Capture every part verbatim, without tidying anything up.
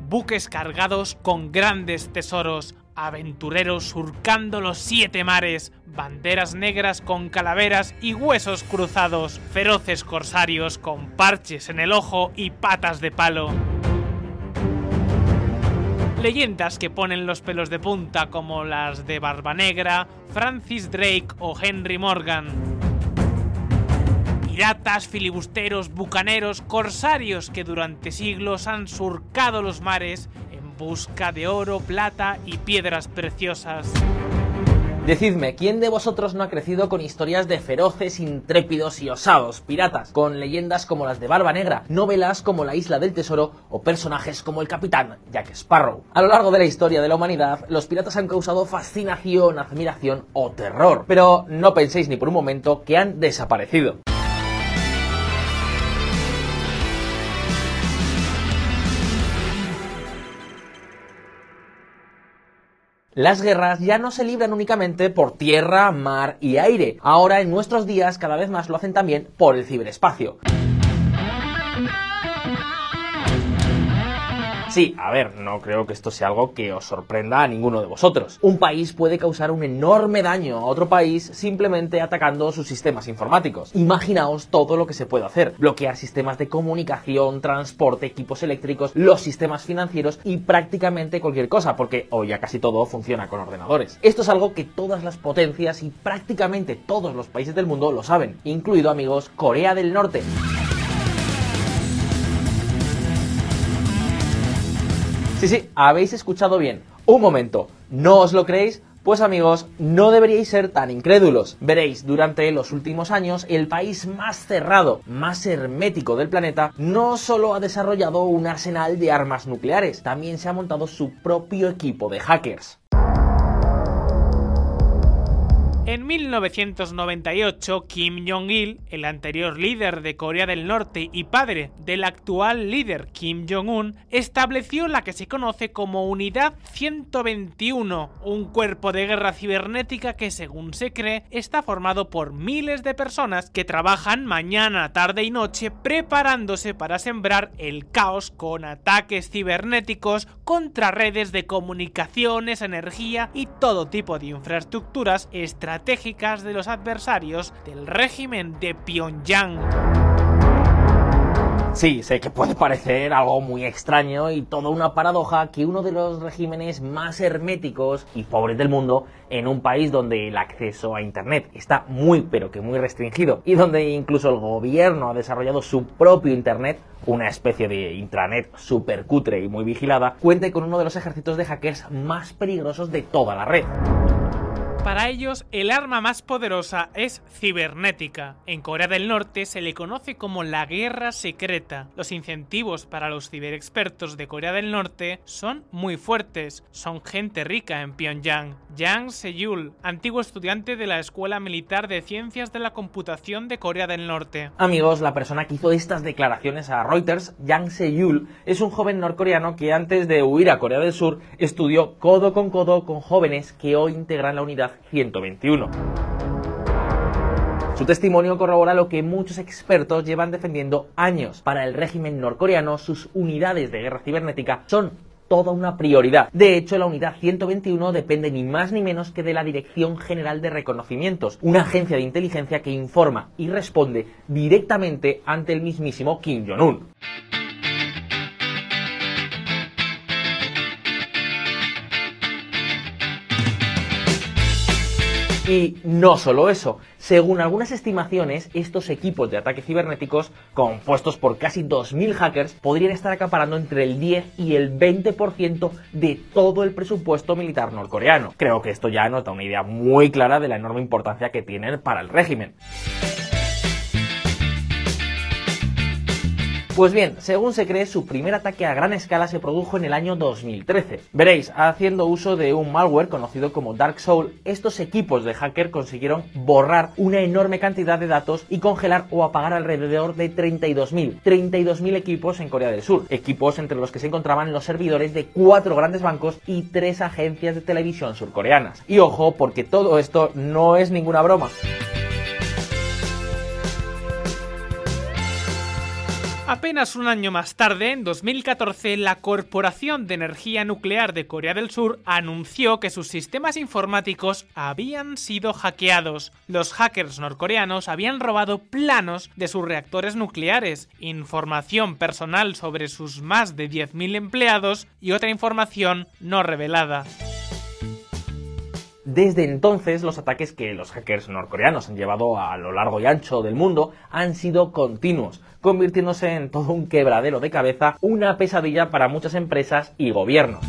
buques cargados con grandes tesoros, aventureros surcando los siete mares, banderas negras con calaveras y huesos cruzados, feroces corsarios con parches en el ojo y patas de palo. Leyendas que ponen los pelos de punta como las de Barbanegra, Francis Drake o Henry Morgan. Piratas, filibusteros, bucaneros, corsarios que durante siglos han surcado los mares en busca de oro, plata y piedras preciosas. Decidme, ¿quién de vosotros no ha crecido con historias de feroces, intrépidos y osados piratas? Con leyendas como las de Barbanegra, novelas como La Isla del Tesoro o personajes como el capitán Jack Sparrow. A lo largo de la historia de la humanidad, los piratas han causado fascinación, admiración o terror. Pero no penséis ni por un momento que han desaparecido. Las guerras ya no se libran únicamente por tierra, mar y aire. Ahora, en nuestros días, cada vez más lo hacen también por el ciberespacio. Sí, a ver, no creo que esto sea algo que os sorprenda a ninguno de vosotros. Un país puede causar un enorme daño a otro país simplemente atacando sus sistemas informáticos. Imaginaos todo lo que se puede hacer. Bloquear sistemas de comunicación, transporte, equipos eléctricos, los sistemas financieros y prácticamente cualquier cosa, porque hoy ya casi todo funciona con ordenadores. Esto es algo que todas las potencias y prácticamente todos los países del mundo lo saben, incluido, amigos, Corea del Norte. Sí, sí, habéis escuchado bien. Un momento, ¿no os lo creéis? Pues amigos, no deberíais ser tan incrédulos. Veréis, durante los últimos años, el país más cerrado, más hermético del planeta, no solo ha desarrollado un arsenal de armas nucleares, también se ha montado su propio equipo de hackers. En mil novecientos noventa y ocho, Kim Jong-il, el anterior líder de Corea del Norte y padre del actual líder Kim Jong-un, estableció la que se conoce como Unidad ciento veintiuno, un cuerpo de guerra cibernética que, según se cree, está formado por miles de personas que trabajan mañana, tarde y noche preparándose para sembrar el caos con ataques cibernéticos contra redes de comunicaciones, energía y todo tipo de infraestructuras estratégicas estratégicas de los adversarios del régimen de Pyongyang. Sí, sé que puede parecer algo muy extraño y toda una paradoja que uno de los regímenes más herméticos y pobres del mundo, en un país donde el acceso a internet está muy pero que muy restringido y donde incluso el gobierno ha desarrollado su propio internet, una especie de intranet súper cutre y muy vigilada, cuente con uno de los ejércitos de hackers más peligrosos de toda la red. Para ellos, el arma más poderosa es cibernética. En Corea del Norte se le conoce como la guerra secreta. Los incentivos para los ciberexpertos de Corea del Norte son muy fuertes. Son gente rica en Pyongyang. Yang Se-yul, antiguo estudiante de la Escuela Militar de Ciencias de la Computación de Corea del Norte. Amigos, la persona que hizo estas declaraciones a Reuters, Yang Se-yul, es un joven norcoreano que antes de huir a Corea del Sur estudió codo con codo con jóvenes que hoy integran la unidad ciento veintiuno. Su testimonio corrobora lo que muchos expertos llevan defendiendo años. Para el régimen norcoreano, sus unidades de guerra cibernética son toda una prioridad. De hecho, la unidad ciento veintiuno depende ni más ni menos que de la Dirección General de Reconocimientos, una agencia de inteligencia que informa y responde directamente ante el mismísimo Kim Jong-un. Y no solo eso, según algunas estimaciones, estos equipos de ataque cibernéticos, compuestos por casi dos mil hackers, podrían estar acaparando entre el diez y el veinte por ciento de todo el presupuesto militar norcoreano. Creo que esto ya nos da una idea muy clara de la enorme importancia que tienen para el régimen. Pues bien, según se cree, su primer ataque a gran escala se produjo en el año dos mil trece. Veréis, haciendo uso de un malware conocido como Dark Soul, estos equipos de hacker consiguieron borrar una enorme cantidad de datos y congelar o apagar alrededor de treinta y dos mil equipos en Corea del Sur, equipos entre los que se encontraban los servidores de cuatro grandes bancos y tres agencias de televisión surcoreanas. Y ojo, porque todo esto no es ninguna broma. Apenas un año más tarde, en dos mil catorce, la Corporación de Energía Nuclear de Corea del Sur anunció que sus sistemas informáticos habían sido hackeados. Los hackers norcoreanos habían robado planos de sus reactores nucleares, información personal sobre sus más de diez mil empleados y otra información no revelada. Desde entonces, los ataques que los hackers norcoreanos han llevado a lo largo y ancho del mundo han sido continuos, convirtiéndose en todo un quebradero de cabeza, una pesadilla para muchas empresas y gobiernos.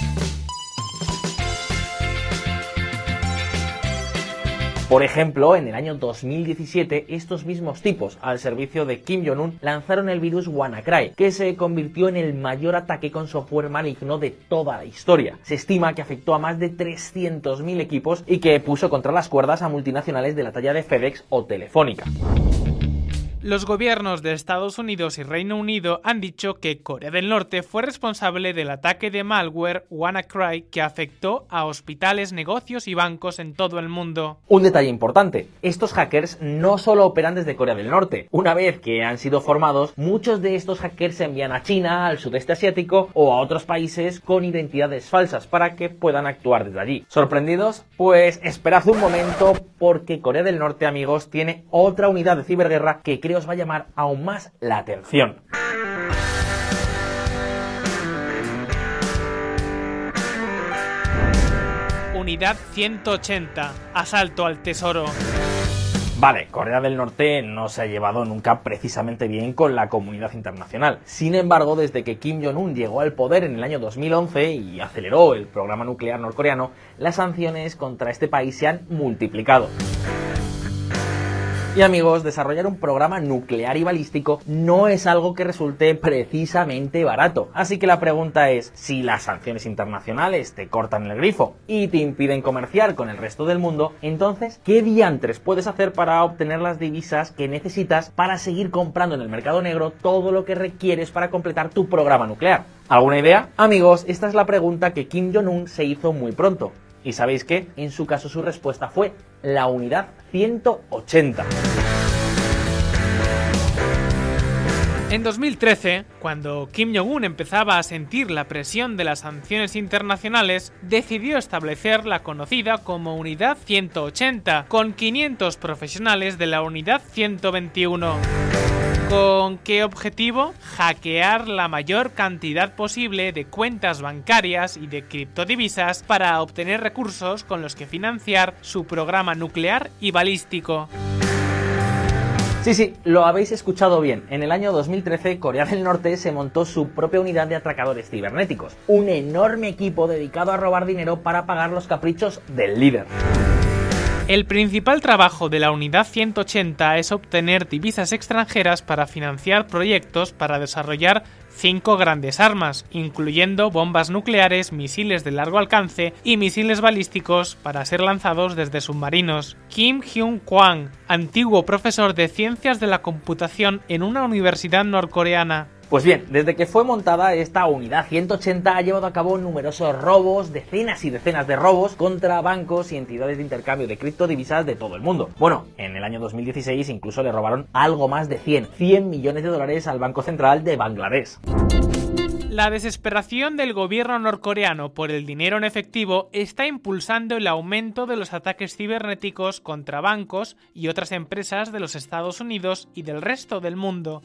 Por ejemplo, en el año dos mil diecisiete, estos mismos tipos, al servicio de Kim Jong-un, lanzaron el virus WannaCry, que se convirtió en el mayor ataque con software maligno de toda la historia. Se estima que afectó a más de trescientos mil equipos y que puso contra las cuerdas a multinacionales de la talla de FedEx o Telefónica. Los gobiernos de Estados Unidos y Reino Unido han dicho que Corea del Norte fue responsable del ataque de malware WannaCry que afectó a hospitales, negocios y bancos en todo el mundo. Un detalle importante, estos hackers no solo operan desde Corea del Norte. Una vez que han sido formados, muchos de estos hackers se envían a China, al sudeste asiático o a otros países con identidades falsas para que puedan actuar desde allí. ¿Sorprendidos? Pues esperad un momento, porque Corea del Norte, amigos, tiene otra unidad de ciberguerra que creo os va a llamar aún más la atención. Unidad ciento ochenta. Asalto al tesoro. Vale, Corea del Norte no se ha llevado nunca precisamente bien con la comunidad internacional. Sin embargo, desde que Kim Jong-un llegó al poder en el año dos mil once y aceleró el programa nuclear norcoreano, las sanciones contra este país se han multiplicado. Y amigos, desarrollar un programa nuclear y balístico no es algo que resulte precisamente barato. Así que la pregunta es, si las sanciones internacionales te cortan el grifo y te impiden comerciar con el resto del mundo, entonces, ¿qué diantres puedes hacer para obtener las divisas que necesitas para seguir comprando en el mercado negro todo lo que requieres para completar tu programa nuclear? ¿Alguna idea? Amigos, esta es la pregunta que Kim Jong-un se hizo muy pronto. ¿Y sabéis qué? En su caso su respuesta fue la unidad ciento ochenta. En dos mil trece, cuando Kim Jong-un empezaba a sentir la presión de las sanciones internacionales, decidió establecer la conocida como Unidad ciento ochenta, con quinientos profesionales de la Unidad ciento veintiuno. ¿Con qué objetivo? Hackear la mayor cantidad posible de cuentas bancarias y de criptodivisas para obtener recursos con los que financiar su programa nuclear y balístico. Sí, sí, lo habéis escuchado bien. En el año dos mil trece, Corea del Norte se montó su propia unidad de atracadores cibernéticos. Un enorme equipo dedicado a robar dinero para pagar los caprichos del líder. El principal trabajo de la Unidad ciento ochenta es obtener divisas extranjeras para financiar proyectos para desarrollar cinco grandes armas, incluyendo bombas nucleares, misiles de largo alcance y misiles balísticos para ser lanzados desde submarinos. Kim Hyun-kwang, antiguo profesor de Ciencias de la Computación en una universidad norcoreana. Pues bien, desde que fue montada esta unidad ciento ochenta ha llevado a cabo numerosos robos, decenas y decenas de robos contra bancos y entidades de intercambio de criptodivisas de todo el mundo. Bueno, en el año dos mil dieciséis incluso le robaron algo más de cien millones de dólares al Banco Central de Bangladesh. La desesperación del gobierno norcoreano por el dinero en efectivo está impulsando el aumento de los ataques cibernéticos contra bancos y otras empresas de los Estados Unidos y del resto del mundo.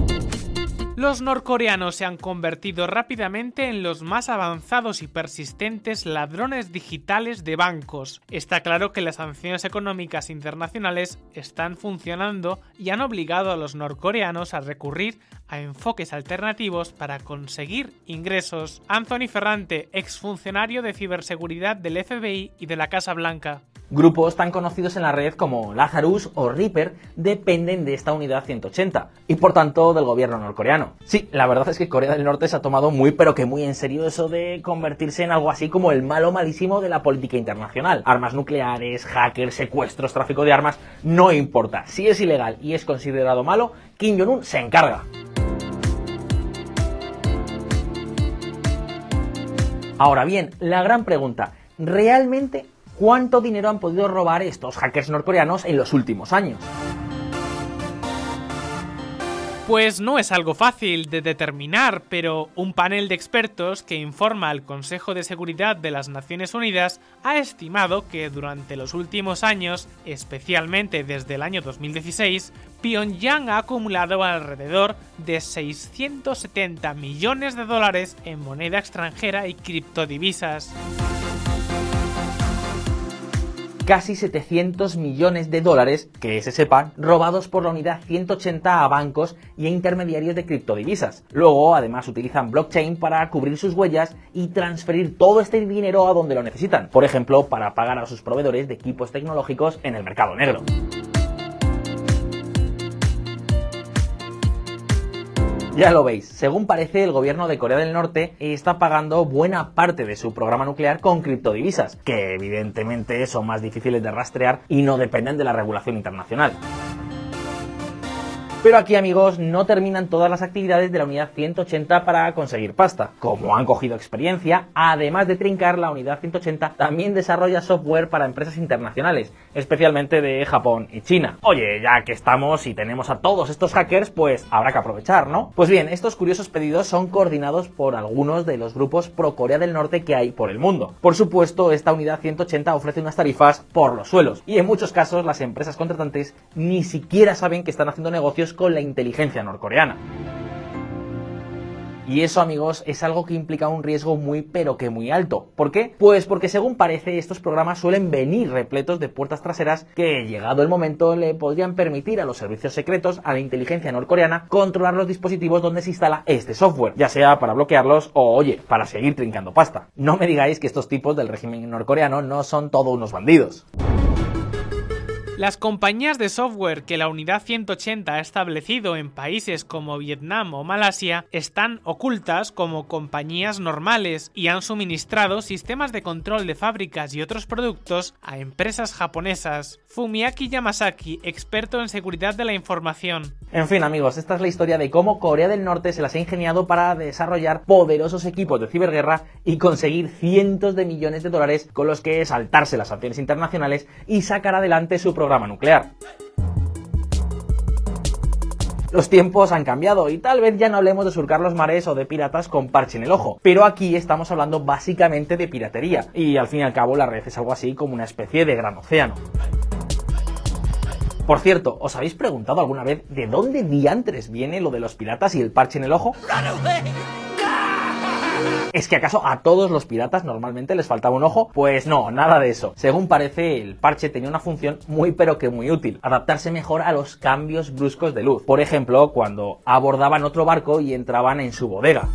Los norcoreanos se han convertido rápidamente en los más avanzados y persistentes ladrones digitales de bancos. Está claro que las sanciones económicas internacionales están funcionando y han obligado a los norcoreanos a recurrir a enfoques alternativos para conseguir ingresos. Anthony Ferrante, exfuncionario de ciberseguridad del F B I y de la Casa Blanca. Grupos tan conocidos en la red como Lazarus o Reaper dependen de esta unidad ciento ochenta y por tanto del gobierno norcoreano. Sí, la verdad es que Corea del Norte se ha tomado muy pero que muy en serio eso de convertirse en algo así como el malo malísimo de la política internacional. Armas nucleares, hackers, secuestros, tráfico de armas, no importa. Si es ilegal y es considerado malo, Kim Jong-un se encarga. Ahora bien, la gran pregunta, ¿realmente cuánto dinero han podido robar estos hackers norcoreanos en los últimos años? Pues no es algo fácil de determinar, pero un panel de expertos que informa al Consejo de Seguridad de las Naciones Unidas ha estimado que durante los últimos años, especialmente desde el año dos mil dieciséis, Pyongyang ha acumulado alrededor de seiscientos setenta millones de dólares en moneda extranjera y criptodivisas. Casi setecientos millones de dólares, que se sepan, robados por la unidad ciento ochenta a bancos y a intermediarios de criptodivisas. Luego, además, utilizan blockchain para cubrir sus huellas y transferir todo este dinero a donde lo necesitan. Por ejemplo, para pagar a sus proveedores de equipos tecnológicos en el mercado negro. Ya lo veis, según parece el gobierno de Corea del Norte está pagando buena parte de su programa nuclear con criptodivisas, que evidentemente son más difíciles de rastrear y no dependen de la regulación internacional. Pero aquí, amigos, no terminan todas las actividades de la unidad ciento ochenta para conseguir pasta. Como han cogido experiencia, además de trincar, la unidad ciento ochenta también desarrolla software para empresas internacionales, especialmente de Japón y China. Oye, ya que estamos y tenemos a todos estos hackers, pues habrá que aprovechar, ¿no? Pues bien, estos curiosos pedidos son coordinados por algunos de los grupos pro Corea del Norte que hay por el mundo. Por supuesto, esta unidad ciento ochenta ofrece unas tarifas por los suelos, y en muchos casos las empresas contratantes ni siquiera saben que están haciendo negocios con la inteligencia norcoreana. Y eso, amigos, es algo que implica un riesgo muy pero que muy alto. ¿Por qué? Pues porque según parece estos programas suelen venir repletos de puertas traseras que, llegado el momento, le podrían permitir a los servicios secretos, a la inteligencia norcoreana, controlar los dispositivos donde se instala este software, ya sea para bloquearlos o, oye, para seguir trincando pasta. No me digáis que estos tipos del régimen norcoreano no son todos unos bandidos. Las compañías de software que la unidad ciento ochenta ha establecido en países como Vietnam o Malasia están ocultas como compañías normales y han suministrado sistemas de control de fábricas y otros productos a empresas japonesas. Fumiaki Yamasaki, experto en seguridad de la información. En fin, amigos, esta es la historia de cómo Corea del Norte se las ha ingeniado para desarrollar poderosos equipos de ciberguerra y conseguir cientos de millones de dólares con los que saltarse las sanciones internacionales y sacar adelante su programa nuclear. Los tiempos han cambiado y tal vez ya no hablemos de surcar los mares o de piratas con parche en el ojo, pero aquí estamos hablando básicamente de piratería y al fin y al cabo la red es algo así como una especie de gran océano. Por cierto, ¿os habéis preguntado alguna vez de dónde diantres viene lo de los piratas y el parche en el ojo? ¿Es que acaso a todos los piratas normalmente les faltaba un ojo? Pues no, nada de eso. Según parece, el parche tenía una función muy pero que muy útil: adaptarse mejor a los cambios bruscos de luz. Por ejemplo, cuando abordaban otro barco y entraban en su bodega.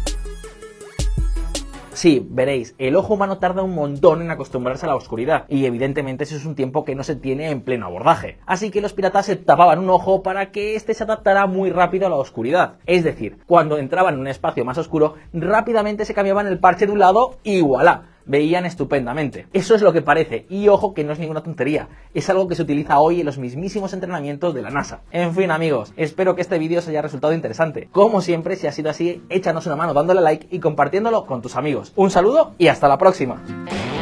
Sí, veréis, el ojo humano tarda un montón en acostumbrarse a la oscuridad y evidentemente eso es un tiempo que no se tiene en pleno abordaje. Así que los piratas se tapaban un ojo para que éste se adaptara muy rápido a la oscuridad. Es decir, cuando entraban en un espacio más oscuro, rápidamente se cambiaban el parche de un lado y ¡voilá! Veían estupendamente. Eso es lo que parece, y ojo que no es ninguna tontería, es algo que se utiliza hoy en los mismísimos entrenamientos de la NASA. En fin, amigos, espero que este vídeo os haya resultado interesante. Como siempre, si ha sido así, échanos una mano dándole like y compartiéndolo con tus amigos. Un saludo y hasta la próxima.